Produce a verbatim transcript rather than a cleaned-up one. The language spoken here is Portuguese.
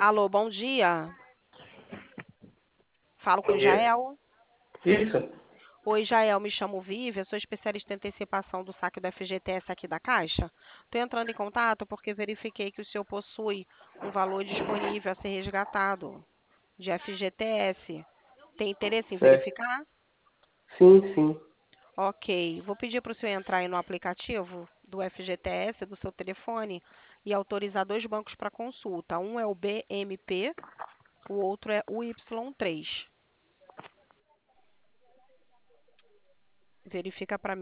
Alô, bom dia. Falo com Bom o dia. Jael. Isso. Oi, Jael, me chamo Vivian, sou especialista em antecipação do saque do F G T S aqui da Caixa. Estou entrando em contato porque verifiquei que o senhor possui um valor disponível a ser resgatado de F G T S. Tem interesse em Certo. verificar? Sim, sim. Ok. Vou pedir para o senhor entrar aí no aplicativo do F G T S do seu telefone e autorizar dois bancos para consulta. Um é o B M P, o outro é o Y três. Verifica para